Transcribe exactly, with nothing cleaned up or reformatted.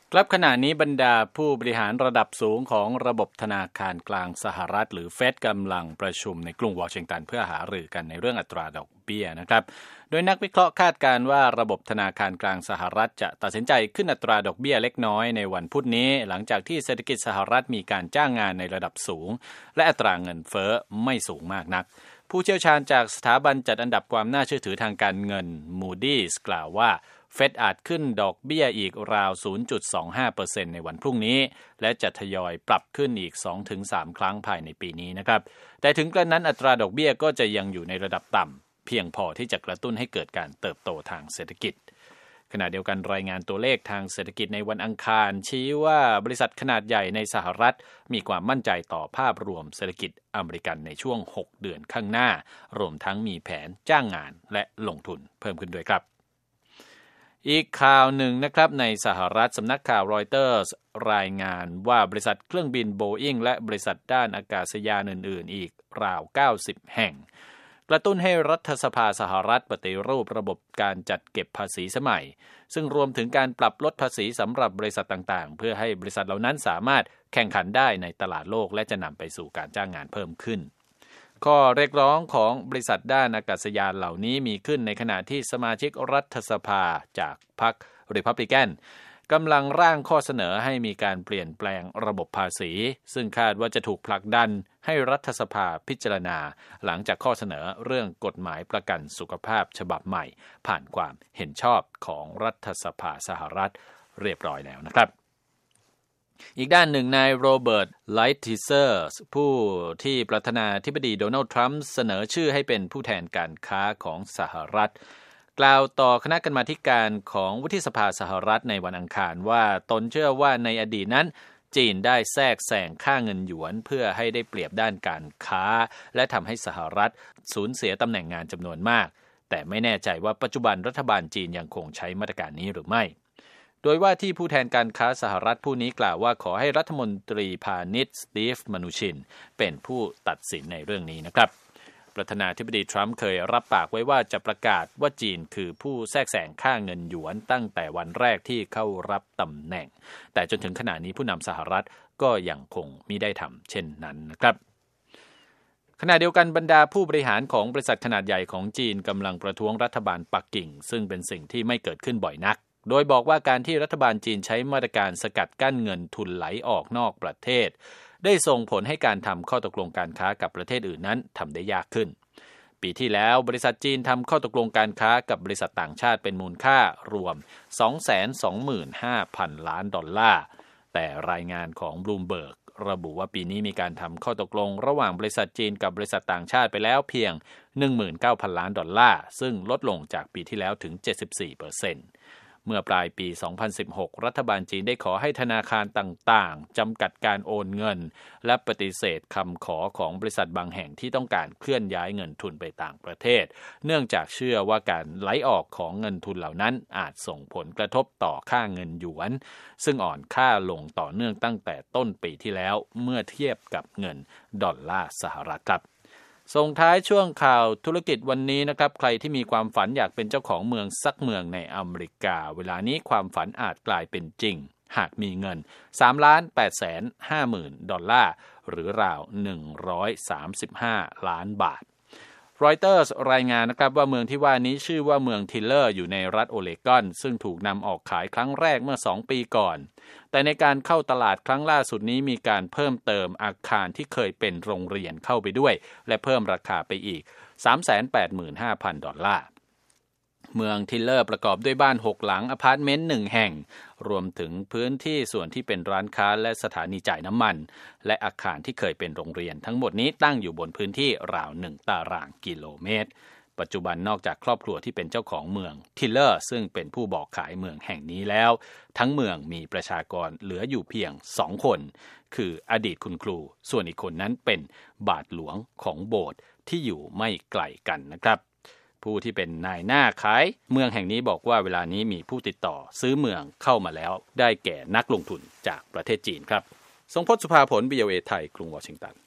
ครับขณะนี้บรรดาผู้บริหารระดับสูงของระบบธนาคารกลางสหรัฐหรือเฟดกำลังประชุมในกรุงวอชิงตันเพื่อหารือกันในเรื่องอัตราดอกเบี้ยนะครับโดยนักวิเคราะห์คาดการณ์ว่าระบบธนาคารกลางสหรัฐจะตัดสินใจขึ้นอัตราดอกเบี้ยเล็กน้อยในวันพุธนี้หลังจากที่เศรษฐกิจสหรัฐมีการจ้างงานในระดับสูงและอัตราเงินเฟ้อไม่สูงมากนักผู้เชี่ยวชาญจากสถาบันจัดอันดับความน่าเชื่อถือทางการเงิน Moody's กล่าวว่าเฟดอาจขึ้นดอกเบี้ยอีกราว ศูนย์จุดสองห้าเปอร์เซ็นต์ ในวันพรุ่งนี้และจะทยอยปรับขึ้นอีก สองถึงสาม ครั้งภายในปีนี้นะครับแต่ถึงกระนั้นอัตราดอกเบี้ยก็จะยังอยู่ในระดับต่ำเพียงพอที่จะกระตุ้นให้เกิดการเติบโตทางเศรษฐกิจขณะเดียวกันรายงานตัวเลขทางเศรษฐกิจในวันอังคารชี้ว่าบริษัทขนาดใหญ่ในสหรัฐมีความมั่นใจต่อภาพรวมเศรษฐกิจอเมริกันในช่วงหกเดือนข้างหน้ารวมทั้งมีแผนจ้างงานและลงทุนเพิ่มขึ้นด้วยครับอีกข่าวหนึ่งนะครับในสหรัฐสำนักข่าวรอยเตอร์สรายงานว่าบริษัทเครื่องบินโบอิงและบริษัทด้านอากาศยานอื่นๆอีกราวเก้าสิบแห่งกระตุ้นให้รัฐสภาสหรัฐปฏิรูประบบการจัดเก็บภาษีสมัยซึ่งรวมถึงการปรับลดภาษีสำหรับบริษัทต่างๆเพื่อให้บริษัทเหล่านั้นสามารถแข่งขันได้ในตลาดโลกและจะนำไปสู่การจ้างงานเพิ่มขึ้นข้อเรียกร้องของบริษัทด้านอากาศยานเหล่านี้มีขึ้นในขณะที่สมาชิกรัฐสภาจากพรรครีพับลิกันกำลังร่างข้อเสนอให้มีการเปลี่ยนแปลงระบบภาษีซึ่งคาดว่าจะถูกผลักดันให้รัฐสภาพิจารณาหลังจากข้อเสนอเรื่องกฎหมายประกันสุขภาพฉบับใหม่ผ่านความเห็นชอบของรัฐสภาสหรัฐเรียบร้อยแล้วนะครับอีกด้านหนึ่งนายโรเบิร์ตไลท์ทิเซอร์ผู้ที่ประธานาธิบดีโดนัลด์ทรัมป์เสนอชื่อให้เป็นผู้แทนการค้าของสหรัฐกล่าวต่อคณะกรรมาธิการของวุฒิสภาสหรัฐในวันอังคารว่าตนเชื่อว่าในอดีตนั้นจีนได้แทรกแซงค่าเงินหยวนเพื่อให้ได้เปรียบด้านการค้าและทำให้สหรัฐสูญเสียตำแหน่งงานจำนวนมากแต่ไม่แน่ใจว่าปัจจุบันรัฐบาลจีนยังคงใช้มาตรการนี้หรือไม่โดยว่าที่ผู้แทนการค้าสหรัฐผู้นี้กล่าวว่าขอให้รัฐมนตรีพาณิชย์สตีฟ มานูชินเป็นผู้ตัดสินในเรื่องนี้นะครับประธานาธิบดีทรัมป์เคยรับปากไว้ว่าจะประกาศว่าจีนคือผู้แทรกแซงค่าเงินหยวนตั้งแต่วันแรกที่เข้ารับตำแหน่งแต่จนถึงขณะนี้ผู้นำสหรัฐก็ยังคงมิได้ทำเช่นนั้นนะครับขณะเดียวกันบรรดาผู้บริหารของบริษัทขนาดใหญ่ของจีนกำลังประท้วงรัฐบาลปักกิ่งซึ่งเป็นสิ่งที่ไม่เกิดขึ้นบ่อยนักโดยบอกว่าการที่รัฐบาลจีนใช้มาตรการสกัดกั้นเงินทุนไหลออกนอกประเทศได้ส่งผลให้การทำข้อตกลงการค้ากับประเทศอื่นนั้นทำได้ยากขึ้นปีที่แล้วบริษัทจีนทำข้อตกลงการค้ากับบริษัทต่างชาติเป็นมูลค่ารวม สองแสนสองหมื่นห้าพัน ล้านดอลลาร์แต่รายงานของ Bloomberg ระบุว่าปีนี้มีการทำข้อตกลงระหว่างบริษัทจีนกับบริษัทต่างชาติไปแล้วเพียง หนึ่งหมื่นเก้าพัน ล้านดอลลาร์ซึ่งลดลงจากปีที่แล้วถึง เจ็ดสิบสี่เปอร์เซ็นต์เมื่อปลายปี สองพันสิบหก รัฐบาลจีนได้ขอให้ธนาคารต่างๆจำกัดการโอนเงินและปฏิเสธคำขอของบริษัทบางแห่งที่ต้องการเคลื่อนย้ายเงินทุนไปต่างประเทศเนื่องจากเชื่อว่าการไหลออกของเงินทุนเหล่านั้นอาจส่งผลกระทบต่อค่าเงินหยวนซึ่งอ่อนค่าลงต่อเนื่องตั้งแต่ต้นปีที่แล้วเมื่อเทียบกับเงินดอลลาร์สหรัฐครับส่งท้ายช่วงข่าวธุรกิจวันนี้นะครับใครที่มีความฝันอยากเป็นเจ้าของเมืองสักเมืองในอเมริกาเวลานี้ความฝันอาจกลายเป็นจริงหากมีเงิน สามล้านแปดแสนห้าหมื่น ดอลลาร์หรือราวหนึ่งร้อยสามสิบห้าล้านบาทรอยเตอร์สรายงานนะครับว่าเมืองที่ว่านี้ชื่อว่าเมืองทิลเลอร์อยู่ในรัฐโอเลกอนซึ่งถูกนำออกขายครั้งแรกเมื่อสองปีก่อนแต่ในการเข้าตลาดครั้งล่าสุดนี้มีการเพิ่มเติมอาคารที่เคยเป็นโรงเรียนเข้าไปด้วยและเพิ่มราคาไปอีก สามแสนแปดหมื่นห้าพัน ดอลลาร์เมืองทิลเลอร์ประกอบด้วยบ้านหกหลังอพาร์ตเมนต์หนึ่งแห่งรวมถึงพื้นที่ส่วนที่เป็นร้านค้าและสถานีจ่ายน้ำมันและอาคารที่เคยเป็นโรงเรียนทั้งหมดนี้ตั้งอยู่บนพื้นที่ราวหนึ่งตารางกิโลเมตรปัจจุบันนอกจากครอบครัวที่เป็นเจ้าของเมืองทิลเลอร์ซึ่งเป็นผู้บอกขายเมืองแห่งนี้แล้วทั้งเมืองมีประชากรเหลืออยู่เพียงสองคนคืออดีตคุณครูส่วนอีกคนนั้นเป็นบาทหลวงของโบสถ์ที่อยู่ไม่ไกลกันนะครับผู้ที่เป็นนายหน้าขายเมืองแห่งนี้บอกว่าเวลานี้มีผู้ติดต่อซื้อเมืองเข้ามาแล้วได้แก่นักลงทุนจากประเทศจีนครับทรงพจน์ สุภาผล วี โอ เอ ไทยกรุงวอชิงตัน